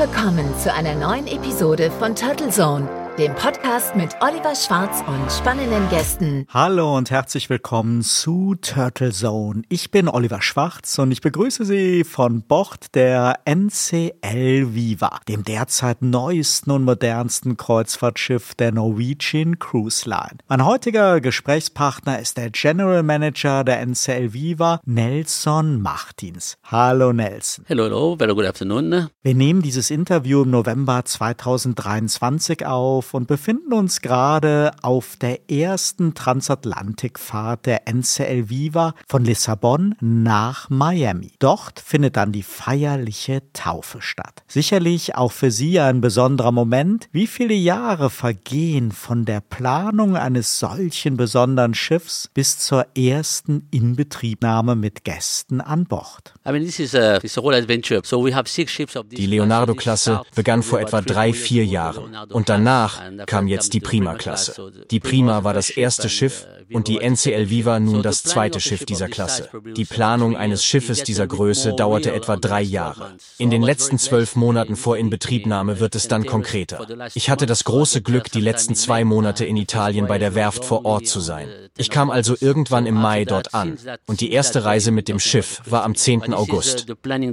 willkommen zu einer neuen Episode von Turtle Zone, dem Podcast mit Oliver Schwarz und spannenden Gästen. Hallo und herzlich willkommen zu Turtle Zone. Ich bin Oliver Schwarz und ich begrüße Sie von Bord der NCL Viva, dem derzeit neuesten und modernsten Kreuzfahrtschiff der Norwegian Cruise Line. Mein heutiger Gesprächspartner ist der General Manager der NCL Viva, Nelson Martins. Hallo Nelson. Hello, very good afternoon. Wir nehmen dieses Interview im November 2023 auf und befinden uns gerade auf der ersten Transatlantikfahrt der NCL Viva von Lissabon nach Miami. Dort findet dann die feierliche Taufe statt. Sicherlich auch für Sie ein besonderer Moment. Wie viele Jahre vergehen von der Planung eines solchen besonderen Schiffs bis zur ersten Inbetriebnahme mit Gästen an Bord? Die Leonardo-Klasse begann vor etwa 3-4 Jahren und danach kam jetzt die Prima-Klasse. Die Prima war das erste Schiff und die NCL Viva nun das zweite Schiff dieser Klasse. Die Planung eines Schiffes dieser Größe dauerte etwa 3 Jahre. In den letzten 12 Monaten vor Inbetriebnahme wird es dann konkreter. Ich hatte das große Glück, die letzten 2 Monate in Italien bei der Werft vor Ort zu sein. Ich kam also irgendwann im Mai dort an und die erste Reise mit dem Schiff war am 10. August.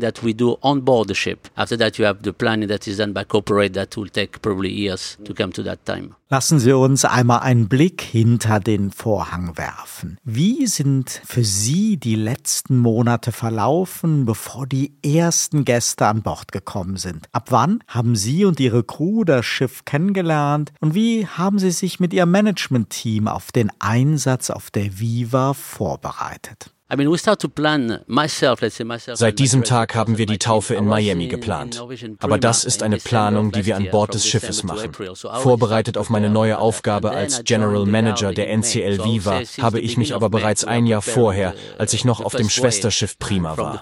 Lassen Sie uns einmal einen Blick hinter den Vorhang werfen. Wie sind für Sie die letzten Monate verlaufen, bevor die ersten Gäste an Bord gekommen sind? Ab wann haben Sie und Ihre Crew das Schiff kennengelernt und wie haben Sie sich mit Ihrem Management-Team auf den Einsatz auf der Viva vorbereitet? Seit diesem Tag haben wir die Taufe in Miami geplant. Aber das ist eine Planung, die wir an Bord des Schiffes machen. Vorbereitet auf meine neue Aufgabe als General Manager der NCL Viva habe ich mich aber bereits 1 Jahr vorher, als ich noch auf dem Schwesterschiff Prima war.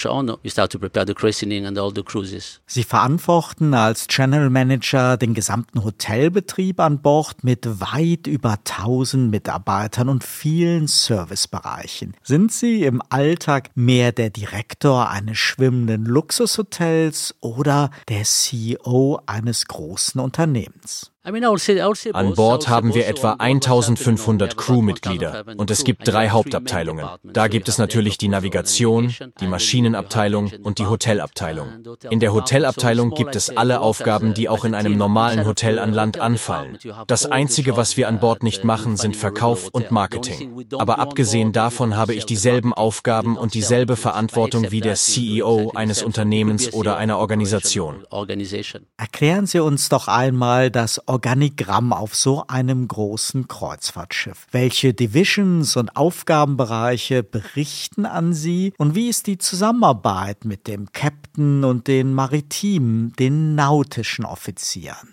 Sie verantworten als General Manager den gesamten Hotelbetrieb an Bord mit weit über 1000 Mitarbeitern und vielen Servicebereichen. Sind Sie im Alltag mehr der Direktor eines schwimmenden Luxushotels oder der CEO eines großen Unternehmens? An Bord haben wir etwa 1500 Crewmitglieder und es gibt 3 Hauptabteilungen. Da gibt es natürlich die Navigation, die Maschinenabteilung und die Hotelabteilung. In der Hotelabteilung gibt es alle Aufgaben, die auch in einem normalen Hotel an Land anfallen. Das Einzige, was wir an Bord nicht machen, sind Verkauf und Marketing. Aber abgesehen davon habe ich dieselben Aufgaben und dieselbe Verantwortung wie der CEO eines Unternehmens oder einer Organisation. Erklären Sie uns doch einmal das Organigramm auf so einem großen Kreuzfahrtschiff. Welche Divisions und Aufgabenbereiche berichten an Sie und wie ist die Zusammenarbeit mit dem Captain und den maritimen, den nautischen Offizieren?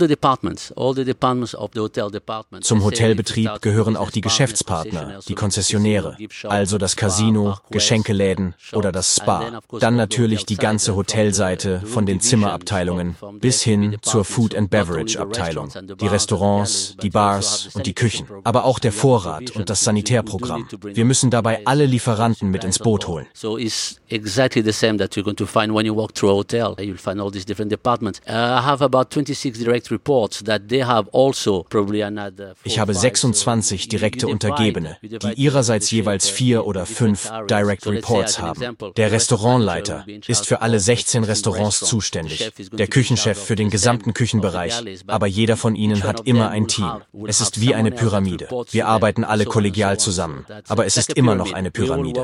Zum Hotelbetrieb gehören auch die Geschäftspartner, die Konzessionäre, also das Casino, Geschenkeläden oder das Spa. Dann natürlich die ganze Hotelseite von den Zimmerabteilungen bis hin zur Food and Beverage Abteilung, die Restaurants, die Bars und die Küchen, aber auch der Vorrat und das Sanitärprogramm. Wir müssen dabei alle Lieferanten mit ich habe 26 direkte Untergebene, die ihrerseits jeweils 4 oder 5 Direct Reports haben. Der Restaurantleiter ist für alle 16 Restaurants zuständig, der Küchenchef für den gesamten Küchenbereich, aber jeder von ihnen hat immer ein Team. Es ist wie eine Pyramide. Wir arbeiten alle kollegial zusammen, aber es ist immer noch eine Pyramide.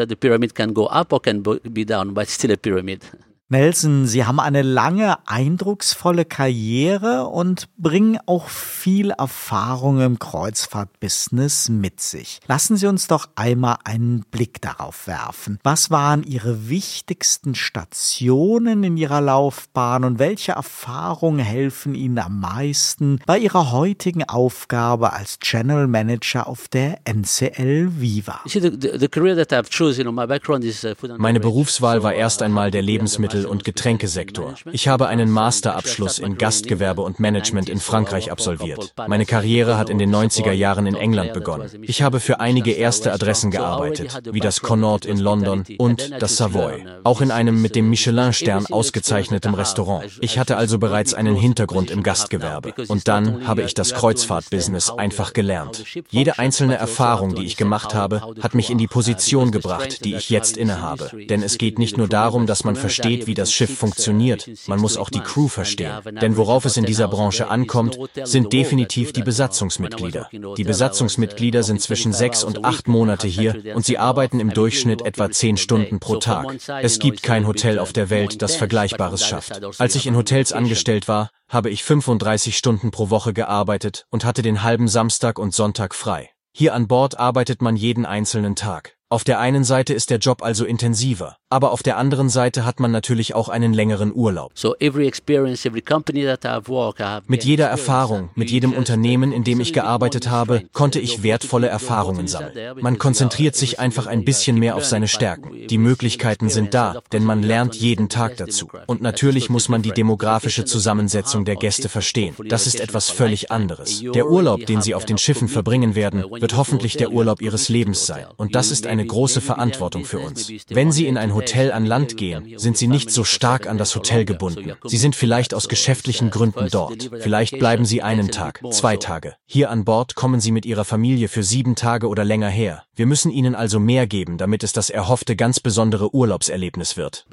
Nelson, Sie haben eine lange, eindrucksvolle Karriere und bringen auch viel Erfahrung im Kreuzfahrtbusiness mit sich. Lassen Sie uns doch einmal einen Blick darauf werfen. Was waren Ihre wichtigsten Stationen in Ihrer Laufbahn und welche Erfahrungen helfen Ihnen am meisten bei Ihrer heutigen Aufgabe als General Manager auf der NCL Viva? Meine Berufswahl war erst einmal der Lebensmittel- Lebensmittel- und Getränkesektor. Ich habe einen Masterabschluss in Gastgewerbe und Management in Frankreich absolviert. Meine Karriere hat in den 90er Jahren in England begonnen. Ich habe für einige erste Adressen gearbeitet, wie das Connaught in London und das Savoy. Auch in einem mit dem Michelin-Stern ausgezeichneten Restaurant. Ich hatte also bereits einen Hintergrund im Gastgewerbe. Und dann habe ich das Kreuzfahrtbusiness einfach gelernt. Jede einzelne Erfahrung, die ich gemacht habe, hat mich in die Position gebracht, die ich jetzt innehabe. Denn es geht nicht nur darum, dass man versteht, wie das Schiff funktioniert, man muss auch die Crew verstehen. Denn worauf es in dieser Branche ankommt, sind definitiv die Besatzungsmitglieder. Die Besatzungsmitglieder sind zwischen 6 und 8 Monate hier und sie arbeiten im Durchschnitt etwa 10 Stunden pro Tag. Es gibt kein Hotel auf der Welt, das Vergleichbares schafft. Als ich in Hotels angestellt war, habe ich 35 Stunden pro Woche gearbeitet und hatte den halben Samstag und Sonntag frei. Hier an Bord arbeitet man jeden einzelnen Tag. Auf der einen Seite ist der Job also intensiver, aber auf der anderen Seite hat man natürlich auch einen längeren Urlaub. Mit jeder Erfahrung, mit jedem Unternehmen, in dem ich gearbeitet habe, konnte ich wertvolle Erfahrungen sammeln. Man konzentriert sich einfach ein bisschen mehr auf seine Stärken. Die Möglichkeiten sind da, denn man lernt jeden Tag dazu. Und natürlich muss man die demografische Zusammensetzung der Gäste verstehen. Das ist etwas völlig anderes. Der Urlaub, den Sie auf den Schiffen verbringen werden, wird hoffentlich der Urlaub Ihres Lebens sein. Und das ist eine große Verantwortung für uns. Wenn Sie in ein Hotel an Land gehen, sind Sie nicht so stark an das Hotel gebunden. Sie sind vielleicht aus geschäftlichen Gründen dort. Vielleicht bleiben Sie einen Tag, 2 Tage. Hier an Bord kommen Sie mit Ihrer Familie für 7 Tage oder länger her. Wir müssen Ihnen also mehr geben, damit es das erhoffte ganz besondere Urlaubserlebnis wird.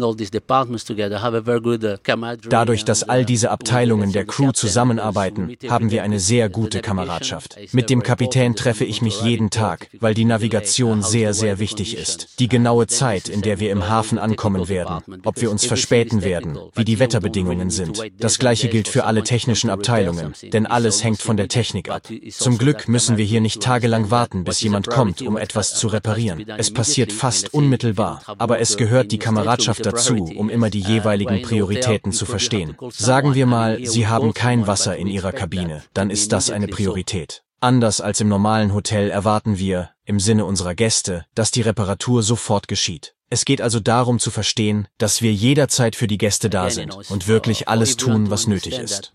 Dadurch, dass all diese Abteilungen der Crew zusammenarbeiten, haben wir eine sehr gute Kameradschaft. Mit dem Kapitän treffe ich mich jeden Tag, weil die Navigation sehr, sehr wichtig ist. Die genaue Zeit, in der wir im Hafen ankommen werden, ob wir uns verspäten werden, wie die Wetterbedingungen sind. Das Gleiche gilt für alle technischen Abteilungen, denn alles hängt von der Technik ab. Zum Glück müssen wir hier nicht tagelang warten, bis jemand kommt, um etwas zu reparieren. Es passiert fast unmittelbar, aber es gehört die Kameradschaft dazu, um immer die jeweiligen Prioritäten zu verstehen. Sagen wir mal, Sie haben kein Wasser in Ihrer Kabine, dann ist das eine Priorität. Anders als im normalen Hotel erwarten wir, im Sinne unserer Gäste, dass die Reparatur sofort geschieht. Es geht also darum zu verstehen, dass wir jederzeit für die Gäste da sind und wirklich alles tun, was nötig ist.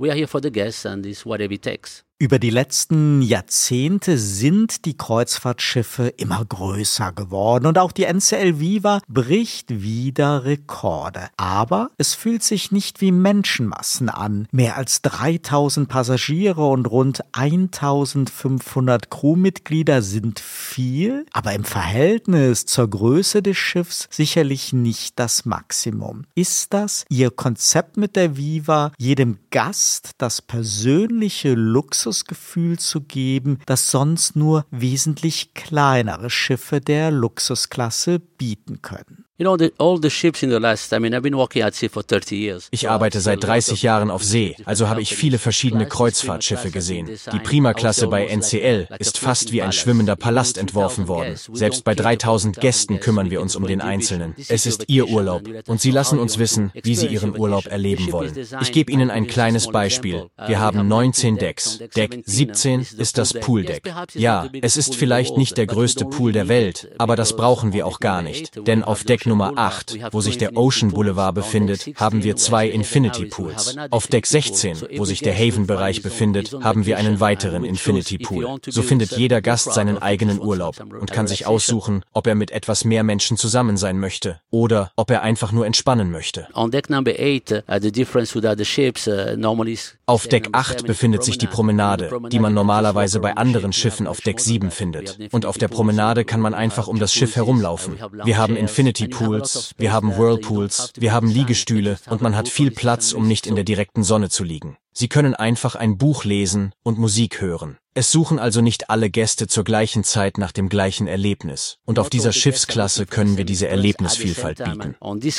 Über die letzten Jahrzehnte sind die Kreuzfahrtschiffe immer größer geworden und auch die NCL Viva bricht wieder Rekorde. Aber es fühlt sich nicht wie Menschenmassen an. Mehr als 3000 Passagiere und rund 1500 Crewmitglieder sind viel, aber im Verhältnis zur Größe des Schiffs sicherlich nicht das Maximum. Ist das Ihr Konzept mit der Viva, jedem Gast das persönliche Luxusgefühl zu geben, das sonst nur wesentlich kleinere Schiffe der Luxusklasse bieten können? Ich arbeite seit 30 Jahren auf See, also habe ich viele verschiedene Kreuzfahrtschiffe gesehen. Die Prima-Klasse bei NCL ist fast wie ein schwimmender Palast entworfen worden. Selbst bei 3000 Gästen kümmern wir uns um den Einzelnen. Es ist ihr Urlaub und sie lassen uns wissen, wie sie ihren Urlaub erleben wollen. Ich gebe Ihnen ein kleines Beispiel. Wir haben 19 Decks. Deck 17 ist das Pooldeck. Ja, es ist vielleicht nicht der größte Pool der Welt, aber das brauchen wir auch gar nicht, denn auf Deck Nummer 8, wo sich der Ocean Boulevard befindet, haben wir 2 Infinity Pools. Auf Deck 16, wo sich der Haven-Bereich befindet, haben wir einen weiteren Infinity Pool. So findet jeder Gast seinen eigenen Urlaub und kann sich aussuchen, ob er mit etwas mehr Menschen zusammen sein möchte oder ob er einfach nur entspannen möchte. Auf Deck 8 befindet sich die Promenade, die man normalerweise bei anderen Schiffen auf Deck 7 findet. Und auf der Promenade kann man einfach um das Schiff herumlaufen. Wir haben Infinity Pools, wir haben Whirlpools, wir haben Liegestühle und man hat viel Platz, um nicht in der direkten Sonne zu liegen. Sie können einfach ein Buch lesen und Musik hören. Es suchen also nicht alle Gäste zur gleichen Zeit nach dem gleichen Erlebnis. Und auf dieser Schiffsklasse können wir diese Erlebnisvielfalt bieten.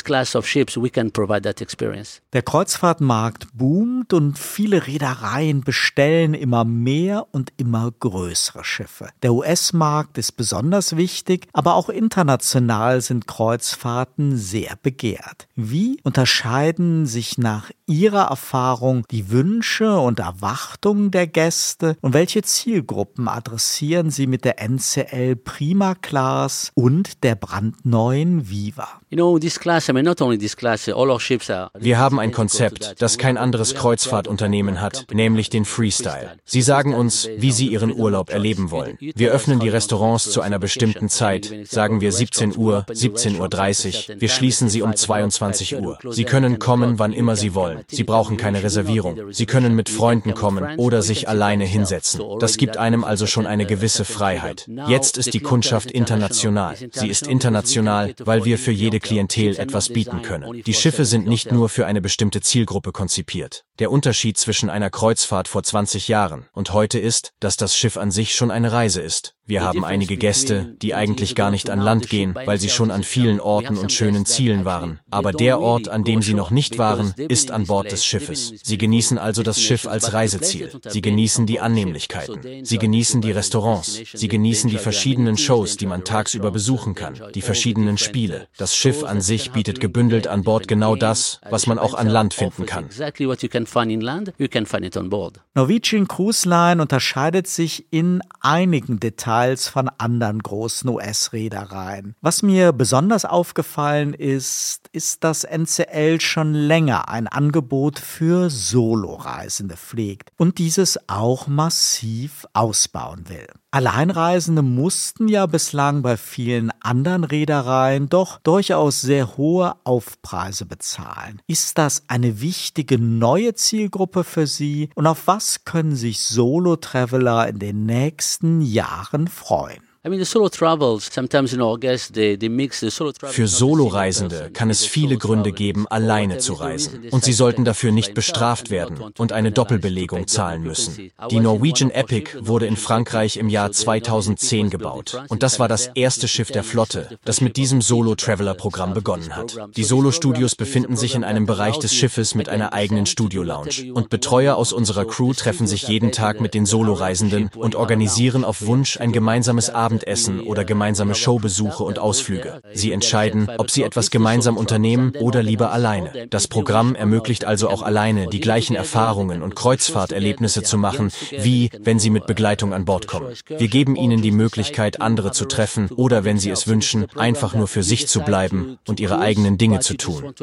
Der Kreuzfahrtmarkt boomt und viele Reedereien bestellen immer mehr und immer größere Schiffe. Der US-Markt ist besonders wichtig, aber auch international sind Kreuzfahrten sehr begehrt. Wie unterscheiden sich nach Ihrer Erfahrung die Wünsche und Erwartungen der Gäste und welche Zielgruppen adressieren Sie mit der NCL Prima Class und der brandneuen Viva? Wir haben ein Konzept, das kein anderes Kreuzfahrtunternehmen hat, nämlich den Freestyle. Sie sagen uns, wie sie ihren Urlaub erleben wollen. Wir öffnen die Restaurants zu einer bestimmten Zeit, sagen wir 17 Uhr, 17:30 Uhr. Wir schließen sie um 22 Uhr. Sie können kommen, wann immer sie wollen. Sie brauchen keine Reservierung. Sie können mit Freunden kommen oder sich alleine hinsetzen. Das gibt einem also schon eine gewisse Freiheit. Jetzt ist die Kundschaft international. Sie ist international, weil wir für jede Klientel etwas bieten können. Die Schiffe sind nicht nur für eine bestimmte Zielgruppe konzipiert. Der Unterschied zwischen einer Kreuzfahrt vor 20 Jahren und heute ist, dass das Schiff an sich schon eine Reise ist. Wir haben einige Gäste, die eigentlich gar nicht an Land gehen, weil sie schon an vielen Orten und schönen Zielen waren. Aber der Ort, an dem sie noch nicht waren, ist an Bord des Schiffes. Sie genießen also das Schiff als Reiseziel. Sie genießen die Annehmlichkeiten. Sie genießen die Restaurants. Sie genießen die verschiedenen Shows, die man tagsüber besuchen kann. Die verschiedenen Spiele. Das Schiff an sich bietet gebündelt an Bord genau das, was man auch an Land finden kann. Norwegian Cruise Line unterscheidet sich in einigen Details von anderen großen US-Reedereien. Was mir besonders aufgefallen ist, dass NCL schon länger ein Angebot für Soloreisende pflegt und dieses auch massiv ausbauen will. Alleinreisende mussten ja bislang bei vielen anderen Reedereien doch durchaus sehr hohe Aufpreise bezahlen. Ist das eine wichtige neue Zielgruppe für Sie und auf was können sich Solo-Traveler in den nächsten Jahren freuen? Für Soloreisende kann es viele Gründe geben, alleine zu reisen. Und sie sollten dafür nicht bestraft werden und eine Doppelbelegung zahlen müssen. Die Norwegian Epic wurde in Frankreich im Jahr 2010 gebaut. Und das war das erste Schiff der Flotte, das mit diesem Solo-Traveler-Programm begonnen hat. Die Solo-Studios befinden sich in einem Bereich des Schiffes mit einer eigenen Studio-Lounge. Und Betreuer aus unserer Crew treffen sich jeden Tag mit den Soloreisenden und organisieren auf Wunsch ein gemeinsames Abendessen oder gemeinsame Showbesuche und Ausflüge. Sie entscheiden, ob sie etwas gemeinsam unternehmen oder lieber alleine. Das Programm ermöglicht also auch alleine die gleichen Erfahrungen und Kreuzfahrterlebnisse zu machen, wie wenn sie mit Begleitung an Bord kommen. Wir geben ihnen die Möglichkeit, andere zu treffen oder, wenn sie es wünschen, einfach nur für sich zu bleiben und ihre eigenen Dinge zu tun.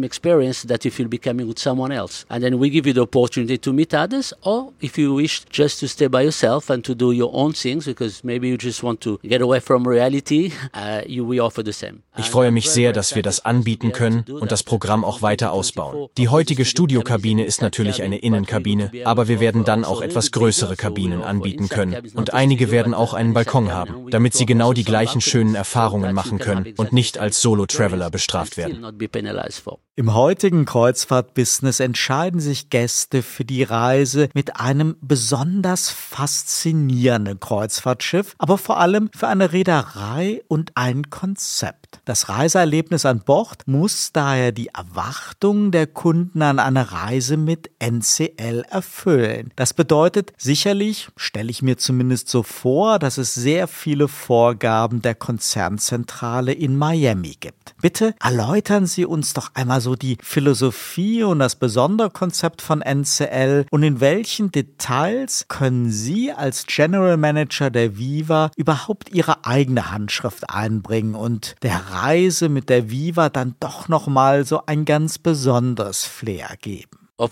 Ich freue mich sehr, dass wir das anbieten können und das Programm auch weiter ausbauen. Die heutige Studiokabine ist natürlich eine Innenkabine, aber wir werden dann auch etwas größere Kabinen anbieten können. Und einige werden auch einen Balkon haben, damit sie genau die gleichen schönen Erfahrungen machen können und nicht als Solo-Traveler bestraft werden. Im heutigen Kreuzfahrt-Business entscheiden sich Gäste für die Reise mit einem besonders faszinierenden Kreuzfahrtschiff, aber vor allem für eine Reederei und ein Konzept. Das Reiseerlebnis an Bord muss daher die Erwartungen der Kunden an eine Reise mit NCL erfüllen. Das bedeutet sicherlich, stelle ich mir zumindest so vor, dass es sehr viele Vorgaben der Konzernzentrale in Miami gibt. Bitte erläutern Sie uns doch einmal so die Philosophie und das besondere Konzept von NCL und in welchen Details können Sie als General Manager der Viva überhaupt Ihre eigene Handschrift einbringen und der Reise mit der Viva dann doch nochmal so ein ganz besonderes Flair geben.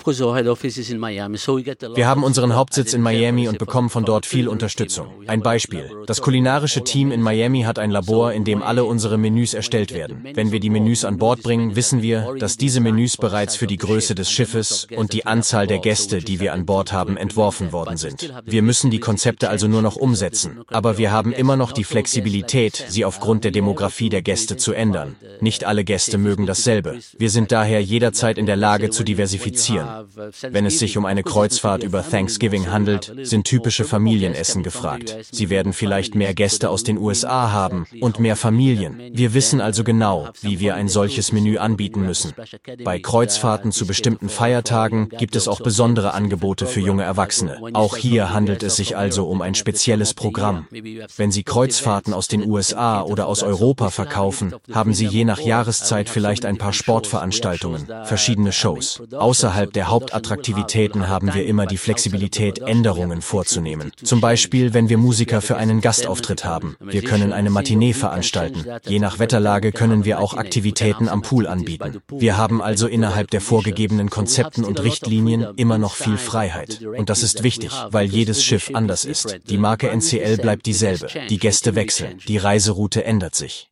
Wir haben unseren Hauptsitz in Miami und bekommen von dort viel Unterstützung. Ein Beispiel. Das kulinarische Team in Miami hat ein Labor, in dem alle unsere Menüs erstellt werden. Wenn wir die Menüs an Bord bringen, wissen wir, dass diese Menüs bereits für die Größe des Schiffes und die Anzahl der Gäste, die wir an Bord haben, entworfen worden sind. Wir müssen die Konzepte also nur noch umsetzen. Aber wir haben immer noch die Flexibilität, sie aufgrund der Demografie der Gäste zu ändern. Nicht alle Gäste mögen dasselbe. Wir sind daher jederzeit in der Lage zu diversifizieren. Wenn es sich um eine Kreuzfahrt über Thanksgiving handelt, sind typische Familienessen gefragt. Sie werden vielleicht mehr Gäste aus den USA haben und mehr Familien. Wir wissen also genau, wie wir ein solches Menü anbieten müssen. Bei Kreuzfahrten zu bestimmten Feiertagen gibt es auch besondere Angebote für junge Erwachsene. Auch hier handelt es sich also um ein spezielles Programm. Wenn Sie Kreuzfahrten aus den USA oder aus Europa verkaufen, haben Sie je nach Jahreszeit vielleicht ein paar Sportveranstaltungen, verschiedene Shows. Außerhalb innerhalb der Hauptattraktivitäten haben wir immer die Flexibilität, Änderungen vorzunehmen. Zum Beispiel, wenn wir Musiker für einen Gastauftritt haben. Wir können eine Matinee veranstalten. Je nach Wetterlage können wir auch Aktivitäten am Pool anbieten. Wir haben also innerhalb der vorgegebenen Konzepten und Richtlinien immer noch viel Freiheit. Und das ist wichtig, weil jedes Schiff anders ist. Die Marke NCL bleibt dieselbe. Die Gäste wechseln. Die Reiseroute ändert sich.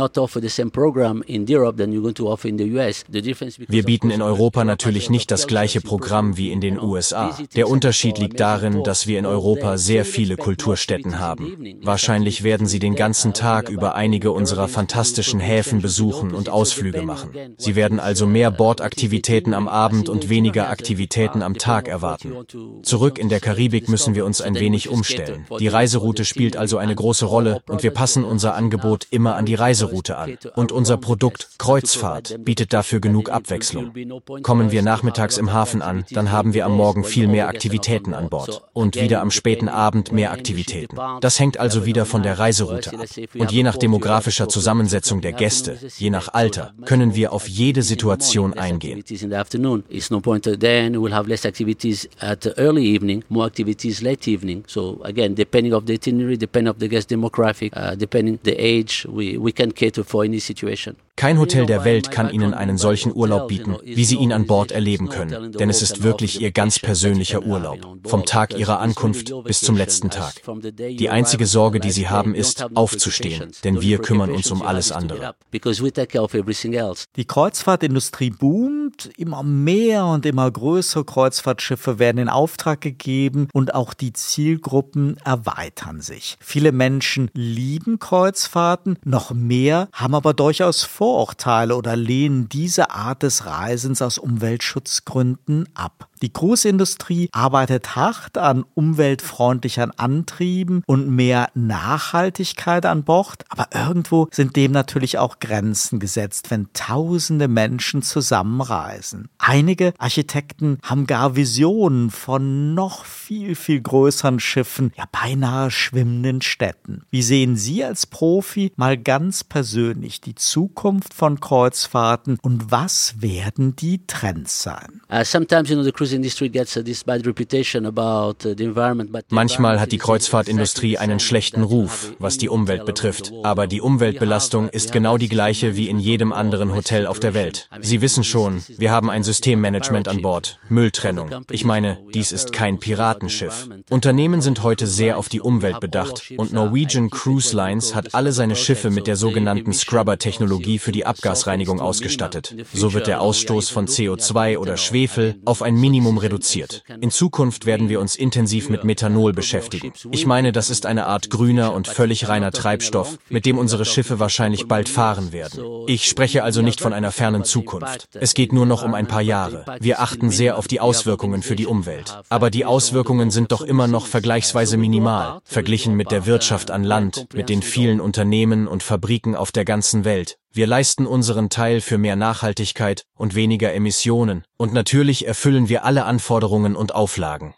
Wir bieten in Europa natürlich nicht das gleiche Programm wie in den USA. Der Unterschied liegt darin, dass wir in Europa sehr viele Kulturstätten haben. Wahrscheinlich werden Sie den ganzen Tag über einige unserer fantastischen Häfen besuchen und Ausflüge machen. Sie werden also mehr Bordaktivitäten am Abend und weniger Aktivitäten am Tag erwarten. Zurück in der Karibik müssen wir uns ein wenig umstellen. Die Reiseroute spielt also eine große Rolle und wir passen unser Angebot immer an die Reiseroute an. Und unser Produkt Kreuzfahrt bietet dafür genug Abwechslung. Kommen wir nachmittags im Hafen an, dann haben wir am Morgen viel mehr Aktivitäten an Bord und wieder am späten Abend mehr Aktivitäten. Das hängt also wieder von der Reiseroute ab. Und je nach demografischer Zusammensetzung der Gäste, je nach Alter, können wir auf jede Situation eingehen. Kein Hotel der Welt kann Ihnen einen solchen Urlaub bieten, wie Sie ihn an Bord erleben können, denn es ist wirklich Ihr ganz persönlicher Urlaub, vom Tag Ihrer Ankunft bis zum letzten Tag. Die einzige Sorge, die Sie haben, ist, aufzustehen, denn wir kümmern uns um alles andere. Die Kreuzfahrtindustrie boomt, immer mehr und immer größere Kreuzfahrtschiffe werden in Auftrag gegeben und auch die Zielgruppen erweitern sich. Viele Menschen lieben Kreuzfahrten, noch mehr haben aber durchaus Vorurteile oder lehnen diese Art des Reisens aus Umweltschutzgründen ab. Die Cruise-Industrie arbeitet hart an umweltfreundlichen Antrieben und mehr Nachhaltigkeit an Bord, aber irgendwo sind dem natürlich auch Grenzen gesetzt, wenn tausende Menschen zusammenreisen. Einige Architekten haben gar Visionen von noch viel, viel größeren Schiffen, ja beinahe schwimmenden Städten. Wie sehen Sie als Profi mal ganz persönlich die Zukunft von Kreuzfahrten und was werden die Trends sein? Manchmal hat die Kreuzfahrtindustrie einen schlechten Ruf, was die Umwelt betrifft. Aber die Umweltbelastung ist genau die gleiche wie in jedem anderen Hotel auf der Welt. Sie wissen schon, wir haben ein Systemmanagement an Bord, Mülltrennung. Ich meine, dies ist kein Piratenschiff. Unternehmen sind heute sehr auf die Umwelt bedacht und Norwegian Cruise Lines hat alle seine Schiffe mit der sogenannten Scrubber-Technologie für die Abgasreinigung ausgestattet. So wird der Ausstoß von CO2 oder Schwefel auf ein Minimum reduziert. In Zukunft werden wir uns intensiv mit Methanol beschäftigen. Ich meine, das ist eine Art grüner und völlig reiner Treibstoff, mit dem unsere Schiffe wahrscheinlich bald fahren werden. Ich spreche also nicht von einer fernen Zukunft. Es geht nur noch um ein paar Jahre. Wir achten sehr auf die Auswirkungen für die Umwelt. Aber die Auswirkungen sind doch immer noch vergleichsweise minimal, verglichen mit der Wirtschaft an Land, mit den vielen Unternehmen und Fabriken auf der ganzen Welt. Wir leisten unseren Teil für mehr Nachhaltigkeit und weniger Emissionen. Und natürlich erfüllen wir alle Anforderungen und Auflagen.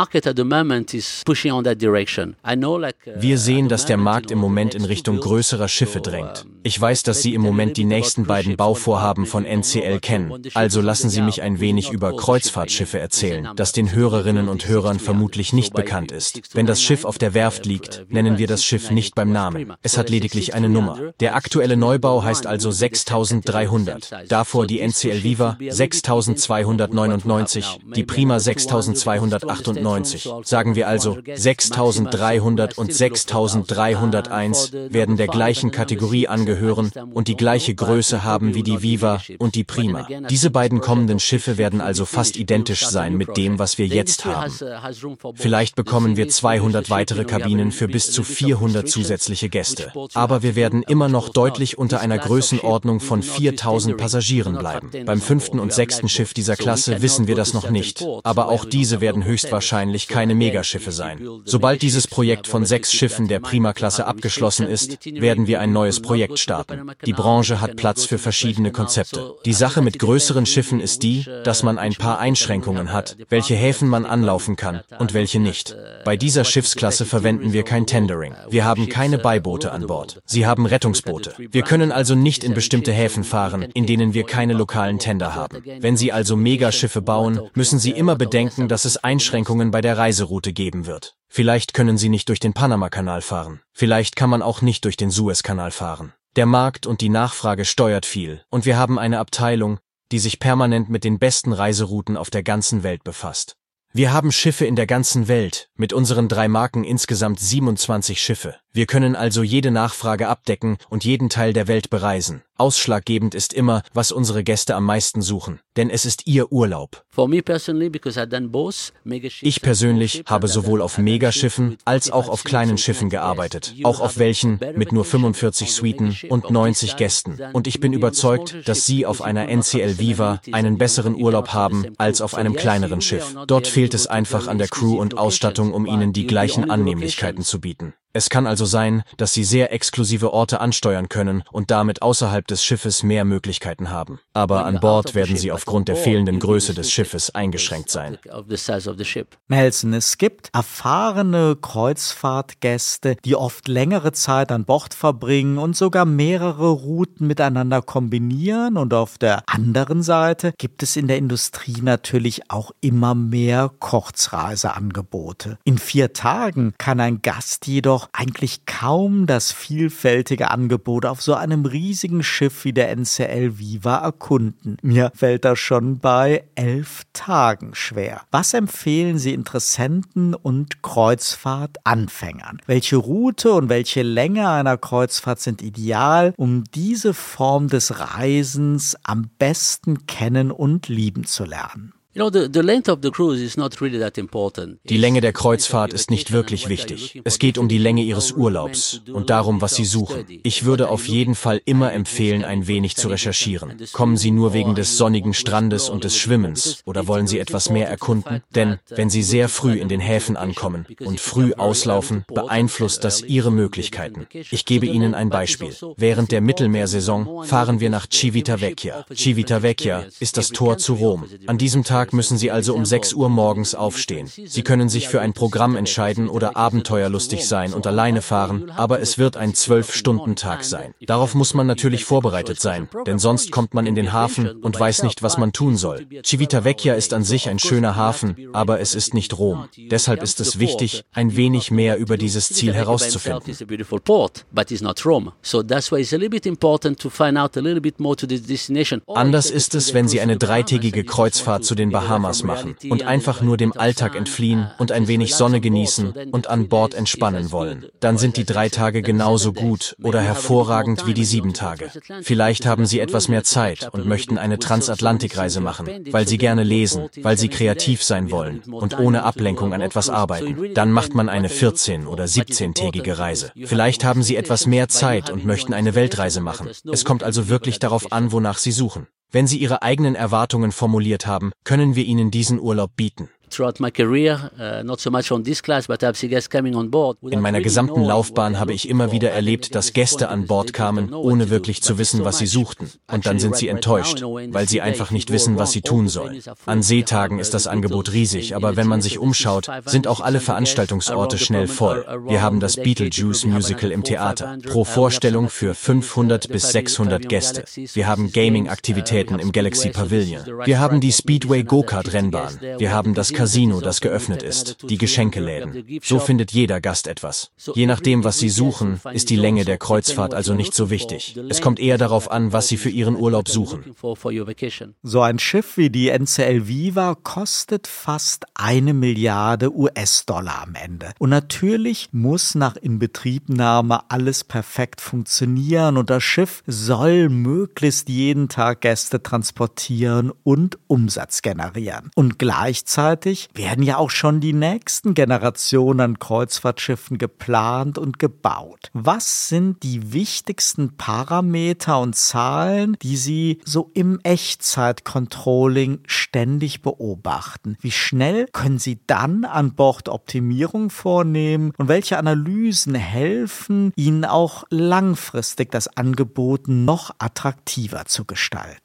Wir sehen, dass der Markt im Moment in Richtung größerer Schiffe drängt. Ich weiß, dass Sie im Moment die nächsten beiden Bauvorhaben von NCL kennen. Also lassen Sie mich ein wenig über Kreuzfahrtschiffe erzählen, das den Hörerinnen und Hörern vermutlich nicht bekannt ist. Wenn das Schiff auf der Werft liegt, nennen wir das Schiff nicht beim Namen. Es hat lediglich eine Nummer. Der aktuelle Neubau heißt also 6300. Davor die NCL Viva 6299, die Prima 6298. Sagen wir also 6300 und 6301 werden der gleichen Kategorie angehören und die gleiche Größe haben wie die Viva und die Prima. Diese beiden kommenden Schiffe werden also fast identisch sein mit dem, was wir jetzt haben. Vielleicht bekommen wir 200 weitere Kabinen für bis zu 400 zusätzliche Gäste. Aber wir werden immer noch deutlich unter einer Größenordnung von 4000 Passagieren bleiben. Beim 5. und 6. Schiff dieser Klasse wissen wir das noch nicht, aber auch diese werden höchstwahrscheinlich keine Megaschiffe sein. Sobald dieses Projekt von 6 Schiffen der Prima-Klasse abgeschlossen ist, werden wir ein neues Projekt starten. Die Branche hat Platz für verschiedene Konzepte. Die Sache mit größeren Schiffen ist die, dass man ein paar Einschränkungen hat, welche Häfen man anlaufen kann und welche nicht. Bei dieser Schiffsklasse verwenden wir kein Tendering. Wir haben keine Beiboote an Bord. Sie haben Rettungsboote. Wir können also nicht in bestimmte Häfen fahren, in denen wir keine lokalen Tender haben. Wenn Sie also Megaschiffe bauen, müssen Sie immer bedenken, dass es Einschränkungen bei der Reiseroute geben wird. Vielleicht können Sie nicht durch den Panamakanal fahren. Vielleicht kann man auch nicht durch den Suezkanal fahren. Der Markt und die Nachfrage steuert viel, und wir haben eine Abteilung, die sich permanent mit den besten Reiserouten auf der ganzen Welt befasst. Wir haben Schiffe in der ganzen Welt, mit unseren 3 Marken insgesamt 27 Schiffe. Wir können also jede Nachfrage abdecken und jeden Teil der Welt bereisen. Ausschlaggebend ist immer, was unsere Gäste am meisten suchen, denn es ist ihr Urlaub. Ich persönlich habe sowohl auf Megaschiffen als auch auf kleinen Schiffen gearbeitet, auch auf welchen mit nur 45 Suiten und 90 Gästen. Und ich bin überzeugt, dass Sie auf einer NCL Viva einen besseren Urlaub haben als auf einem kleineren Schiff. Dort fehlt es einfach an der Crew und Ausstattung, um Ihnen die gleichen Annehmlichkeiten zu bieten. Es kann also sein, dass Sie sehr exklusive Orte ansteuern können und damit außerhalb des Schiffes mehr Möglichkeiten haben. Aber an Bord werden Sie aufgrund der fehlenden Größe des Schiffes eingeschränkt sein. Nelson, es gibt erfahrene Kreuzfahrtgäste, die oft längere Zeit an Bord verbringen und sogar mehrere Routen miteinander kombinieren. Und auf der anderen Seite gibt es in der Industrie natürlich auch immer mehr Kurzreiseangebote. In 4 Tagen kann ein Gast jedoch eigentlich kaum das vielfältige Angebot auf so einem riesigen Schiff wie der NCL Viva erkunden. Mir fällt das schon bei 11 Tagen schwer. Was empfehlen Sie Interessenten und Kreuzfahrtanfängern? Welche Route und welche Länge einer Kreuzfahrt sind ideal, um diese Form des Reisens am besten kennen und lieben zu lernen? Die Länge der Kreuzfahrt ist nicht wirklich wichtig. Es geht um die Länge Ihres Urlaubs und darum, was Sie suchen. Ich würde auf jeden Fall immer empfehlen, ein wenig zu recherchieren. Kommen Sie nur wegen des sonnigen Strandes und des Schwimmens oder wollen Sie etwas mehr erkunden? Denn wenn Sie sehr früh in den Häfen ankommen und früh auslaufen, beeinflusst das Ihre Möglichkeiten. Ich gebe Ihnen ein Beispiel. Während der Mittelmeersaison fahren wir nach Civitavecchia. Civitavecchia ist das Tor zu Rom. An diesem Tag müssen Sie also um 6 Uhr morgens aufstehen. Sie können sich für ein Programm entscheiden oder abenteuerlustig sein und alleine fahren, aber es wird ein 12-Stunden-Tag sein. Darauf muss man natürlich vorbereitet sein, denn sonst kommt man in den Hafen und weiß nicht, was man tun soll. Civitavecchia ist an sich ein schöner Hafen, aber es ist nicht Rom. Deshalb ist es wichtig, ein wenig mehr über dieses Ziel herauszufinden. Anders ist es, wenn Sie eine 3-tägige Kreuzfahrt zu den Bahamas machen und einfach nur dem Alltag entfliehen und ein wenig Sonne genießen und an Bord entspannen wollen. Dann sind die 3 Tage genauso gut oder hervorragend wie die 7 Tage. Vielleicht haben Sie etwas mehr Zeit und möchten eine Transatlantikreise machen, weil Sie gerne lesen, weil Sie kreativ sein wollen und ohne Ablenkung an etwas arbeiten. Dann macht man eine 14- oder 17-tägige Reise. Vielleicht haben Sie etwas mehr Zeit und möchten eine Weltreise machen. Es kommt also wirklich darauf an, wonach Sie suchen. Wenn Sie Ihre eigenen Erwartungen formuliert haben, können wir Ihnen diesen Urlaub bieten. In meiner gesamten Laufbahn habe ich immer wieder erlebt, dass Gäste an Bord kamen, ohne wirklich zu wissen, was sie suchten. Und dann sind sie enttäuscht, weil sie einfach nicht wissen, was sie tun sollen. An Seetagen ist das Angebot riesig, aber wenn man sich umschaut, sind auch alle Veranstaltungsorte schnell voll. Wir haben das Beetlejuice Musical im Theater. Pro Vorstellung für 500 bis 600 Gäste. Wir haben Gaming-Aktivitäten im Galaxy Pavilion. Wir haben die Speedway Go-Kart-Rennbahn. Wir haben das Casino, das geöffnet ist, die Geschenkeläden. So findet jeder Gast etwas. Je nachdem, was Sie suchen, ist die Länge der Kreuzfahrt also nicht so wichtig. Es kommt eher darauf an, was Sie für Ihren Urlaub suchen. So ein Schiff wie die NCL Viva kostet fast 1 Milliarde US-Dollar am Ende. Und natürlich muss nach Inbetriebnahme alles perfekt funktionieren und das Schiff soll möglichst jeden Tag Gäste transportieren und Umsatz generieren. Und gleichzeitig werden ja auch schon die nächsten Generationen an Kreuzfahrtschiffen geplant und gebaut. Was sind die wichtigsten Parameter und Zahlen, die Sie so im Echtzeitcontrolling ständig beobachten? Wie schnell können Sie dann an Bord Optimierung vornehmen und welche Analysen helfen Ihnen auch langfristig das Angebot noch attraktiver zu gestalten?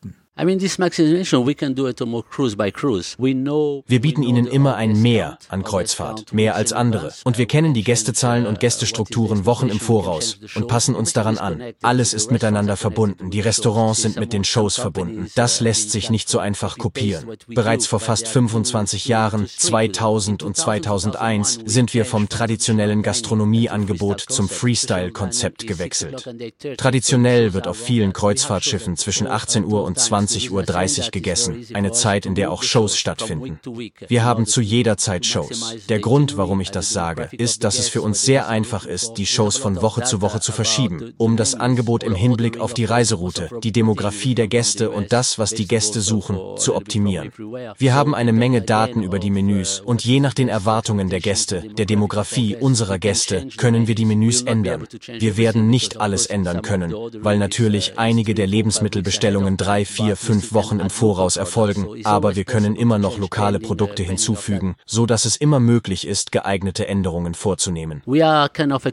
Wir bieten ihnen immer ein Mehr an Kreuzfahrt, mehr als andere. Und wir kennen die Gästezahlen und Gästestrukturen Wochen im Voraus und passen uns daran an. Alles ist miteinander verbunden. Die Restaurants sind mit den Shows verbunden. Das lässt sich nicht so einfach kopieren. Bereits vor fast 25 Jahren, 2000 und 2001, sind wir vom traditionellen Gastronomieangebot zum Freestyle-Konzept gewechselt. Traditionell wird auf vielen Kreuzfahrtschiffen zwischen 18 Uhr und 20:30 Uhr gegessen, eine Zeit, in der auch Shows stattfinden. Wir haben zu jeder Zeit Shows. Der Grund, warum ich das sage, ist, dass es für uns sehr einfach ist, die Shows von Woche zu Woche zu verschieben, um das Angebot im Hinblick auf die Reiseroute, die Demografie der Gäste und das, was die Gäste suchen, zu optimieren. Wir haben eine Menge Daten über die Menüs und je nach den Erwartungen der Gäste, der Demografie unserer Gäste, können wir die Menüs ändern. Wir werden nicht alles ändern können, weil natürlich einige der Lebensmittelbestellungen 3, 4, 5 Wochen im Voraus erfolgen, aber wir können immer noch lokale Produkte hinzufügen, so dass es immer möglich ist, geeignete Änderungen vorzunehmen. Wir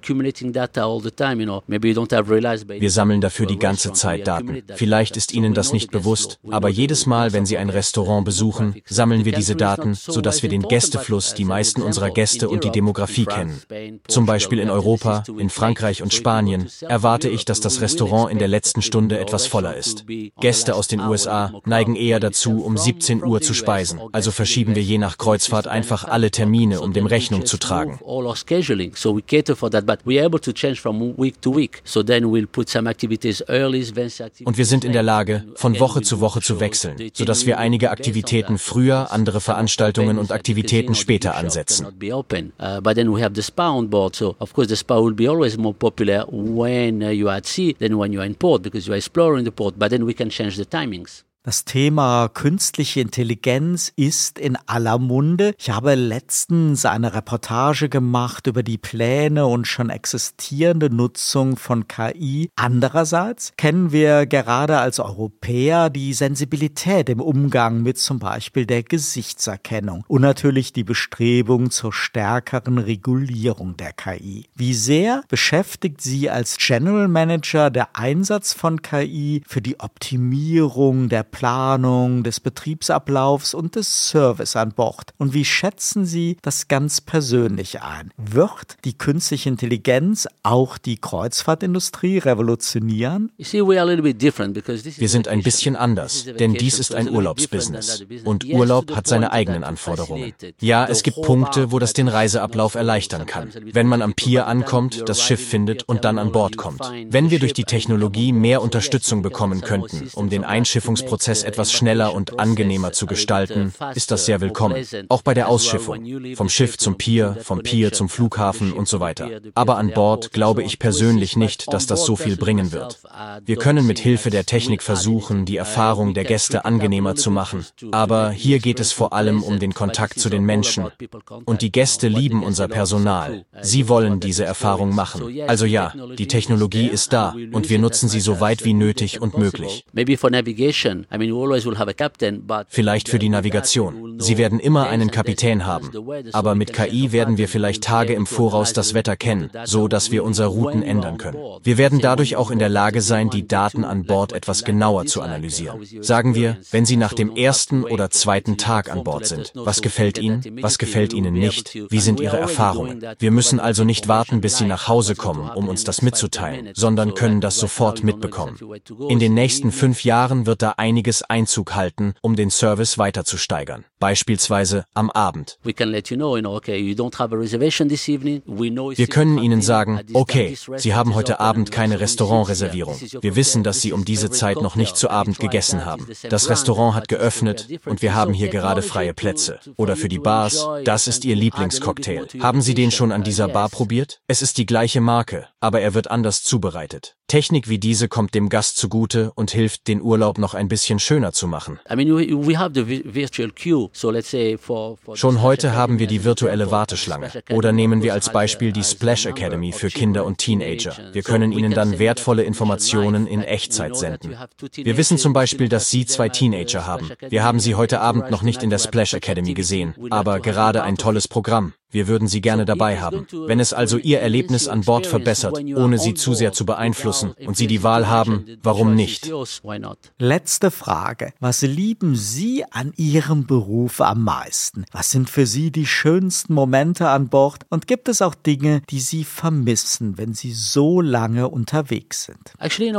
sammeln dafür die ganze Zeit Daten. Vielleicht ist Ihnen das nicht bewusst, aber jedes Mal, wenn Sie ein Restaurant besuchen, sammeln wir diese Daten, sodass wir den Gästefluss, die meisten unserer Gäste und die Demografie kennen. Zum Beispiel in Europa, in Frankreich und Spanien erwarte ich, dass das Restaurant in der letzten Stunde etwas voller ist. Gäste aus den USA neigen eher dazu, um 17 Uhr zu speisen, also verschieben wir je nach Kreuzfahrt einfach alle Termine, um dem Rechnung zu tragen. Und wir sind in der Lage, von Woche zu wechseln, sodass wir einige Aktivitäten früher, andere Veranstaltungen und Aktivitäten später ansetzen. Das Thema künstliche Intelligenz ist in aller Munde. Ich habe letztens eine Reportage gemacht über die Pläne und schon existierende Nutzung von KI. Andererseits kennen wir gerade als Europäer die Sensibilität im Umgang mit zum Beispiel der Gesichtserkennung und natürlich die Bestrebung zur stärkeren Regulierung der KI. Wie sehr beschäftigt Sie als General Manager der Einsatz von KI für die Optimierung der Planung, des Betriebsablaufs und des Service an Bord? Und wie schätzen Sie das ganz persönlich ein? Wird die künstliche Intelligenz auch die Kreuzfahrtindustrie revolutionieren? Wir sind ein bisschen anders, denn dies ist ein Urlaubsbusiness. Und Urlaub hat seine eigenen Anforderungen. Ja, es gibt Punkte, wo das den Reiseablauf erleichtern kann. Wenn man am Pier ankommt, das Schiff findet und dann an Bord kommt. Wenn wir durch die Technologie mehr Unterstützung bekommen könnten, um den Einschiffungsprozess etwas schneller und angenehmer zu gestalten, ist das sehr willkommen. Auch bei der Ausschiffung. Vom Schiff zum Pier, vom Pier zum Flughafen und so weiter. Aber an Bord glaube ich persönlich nicht, dass das so viel bringen wird. Wir können mit Hilfe der Technik versuchen, die Erfahrung der Gäste angenehmer zu machen. Aber hier geht es vor allem um den Kontakt zu den Menschen. Und die Gäste lieben unser Personal. Sie wollen diese Erfahrung machen. Also ja, die Technologie ist da und wir nutzen sie so weit wie nötig und möglich. Vielleicht für die Navigation. Sie werden immer einen Kapitän haben. Aber mit KI werden wir vielleicht Tage im Voraus das Wetter kennen, so dass wir unsere Routen ändern können. Wir werden dadurch auch in der Lage sein, die Daten an Bord etwas genauer zu analysieren. Sagen wir, wenn Sie nach dem ersten oder zweiten Tag an Bord sind. Was gefällt Ihnen? Was gefällt Ihnen nicht? Wie sind Ihre Erfahrungen? Wir müssen also nicht warten, bis Sie nach Hause kommen, um uns das mitzuteilen, sondern können das sofort mitbekommen. In den nächsten 5 Jahren wird da einiges Einzug halten, um den Service weiter zu steigern. Beispielsweise am Abend. Wir können Ihnen sagen, okay, Sie haben heute Abend keine Restaurantreservierung. Wir wissen, dass Sie um diese Zeit noch nicht zu Abend gegessen haben. Das Restaurant hat geöffnet und wir haben hier gerade freie Plätze. Oder für die Bars, das ist Ihr Lieblingscocktail. Haben Sie den schon an dieser Bar probiert? Es ist die gleiche Marke, aber er wird anders zubereitet. Technik wie diese kommt dem Gast zugute und hilft, den Urlaub noch ein bisschen schöner zu machen. Schon heute haben wir die virtuelle Warteschlange. Oder nehmen wir als Beispiel die Splash Academy für Kinder und Teenager. Wir können ihnen dann wertvolle Informationen in Echtzeit senden. Wir wissen zum Beispiel, dass Sie 2 Teenager haben. Wir haben sie heute Abend noch nicht in der Splash Academy gesehen, aber gerade ein tolles Programm. Wir würden Sie gerne dabei haben. Wenn es also Ihr Erlebnis an Bord verbessert, ohne Sie zu sehr zu beeinflussen und Sie die Wahl haben, warum nicht? Letzte Frage. Was lieben Sie an Ihrem Beruf am meisten? Was sind für Sie die schönsten Momente an Bord? Und gibt es auch Dinge, die Sie vermissen, wenn Sie so lange unterwegs sind?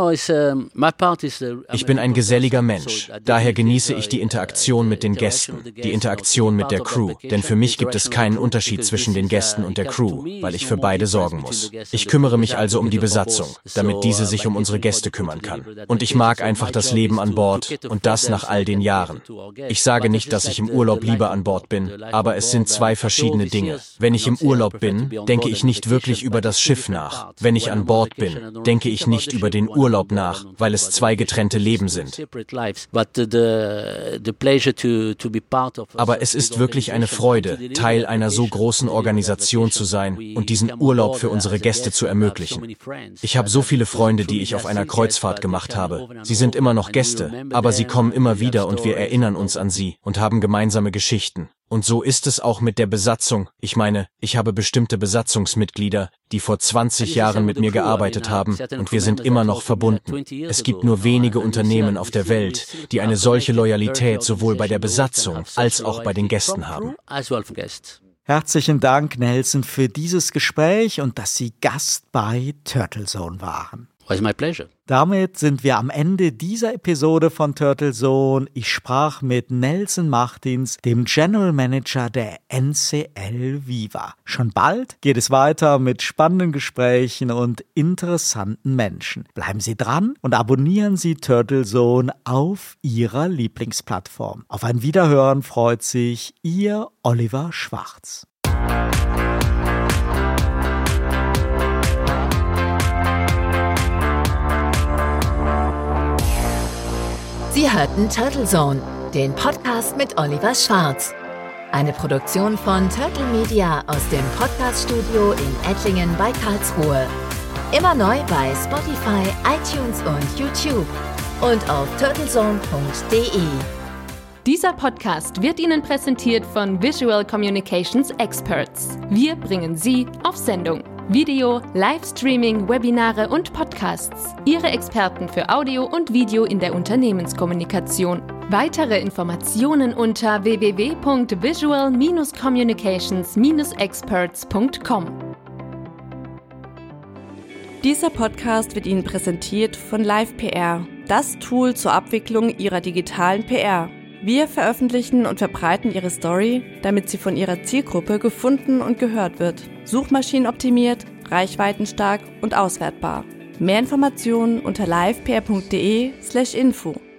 Ich bin ein geselliger Mensch. Daher genieße ich die Interaktion mit den Gästen, die Interaktion mit der Crew. Denn für mich gibt es keinen Unterschied zwischen den Gästen und der Crew, weil ich für beide sorgen muss. Ich kümmere mich also um die Besatzung, damit diese sich um unsere Gäste kümmern kann. Und ich mag einfach das Leben an Bord und das nach all den Jahren. Ich sage nicht, dass ich im Urlaub lieber an Bord bin, aber es sind zwei verschiedene Dinge. Wenn ich im Urlaub bin, denke ich nicht wirklich über das Schiff nach. Wenn ich an Bord bin, denke ich nicht über den Urlaub nach, weil es zwei getrennte Leben sind. Aber es ist wirklich eine Freude, Teil einer so großen Organisation zu sein und diesen Urlaub für unsere Gäste zu ermöglichen. Ich habe so viele Freunde, die ich auf einer Kreuzfahrt gemacht habe. Sie sind immer noch Gäste, aber sie kommen immer wieder und wir erinnern uns an sie und haben gemeinsame Geschichten. Und so ist es auch mit der Besatzung. Ich meine, ich habe bestimmte Besatzungsmitglieder, die vor 20 Jahren mit mir gearbeitet haben und wir sind immer noch verbunden. Es gibt nur wenige Unternehmen auf der Welt, die eine solche Loyalität sowohl bei der Besatzung als auch bei den Gästen haben. Herzlichen Dank, Nelson, für dieses Gespräch und dass Sie Gast bei Turtle Zone waren. Was my pleasure. Damit sind wir am Ende dieser Episode von Turtle Zone. Ich sprach mit Nelson Martins, dem General Manager der NCL Viva. Schon bald geht es weiter mit spannenden Gesprächen und interessanten Menschen. Bleiben Sie dran und abonnieren Sie Turtle Zone auf Ihrer Lieblingsplattform. Auf ein Wiederhören freut sich Ihr Oliver Schwarz. Sie hörten Turtle Zone, den Podcast mit Oliver Schwarz. Eine Produktion von Turtle Media aus dem Podcaststudio in Ettlingen bei Karlsruhe. Immer neu bei Spotify, iTunes und YouTube und auf turtlezone.de. Dieser Podcast wird Ihnen präsentiert von Visual Communications Experts. Wir bringen Sie auf Sendung. Video, Livestreaming, Webinare und Podcasts. Ihre Experten für Audio und Video in der Unternehmenskommunikation. Weitere Informationen unter www.visual-communications-experts.com. Dieser Podcast wird Ihnen präsentiert von LivePR, das Tool zur Abwicklung Ihrer digitalen PR. Wir veröffentlichen und verbreiten Ihre Story, damit sie von Ihrer Zielgruppe gefunden und gehört wird. Suchmaschinenoptimiert, reichweitenstark und auswertbar. Mehr Informationen unter livepr.de/info.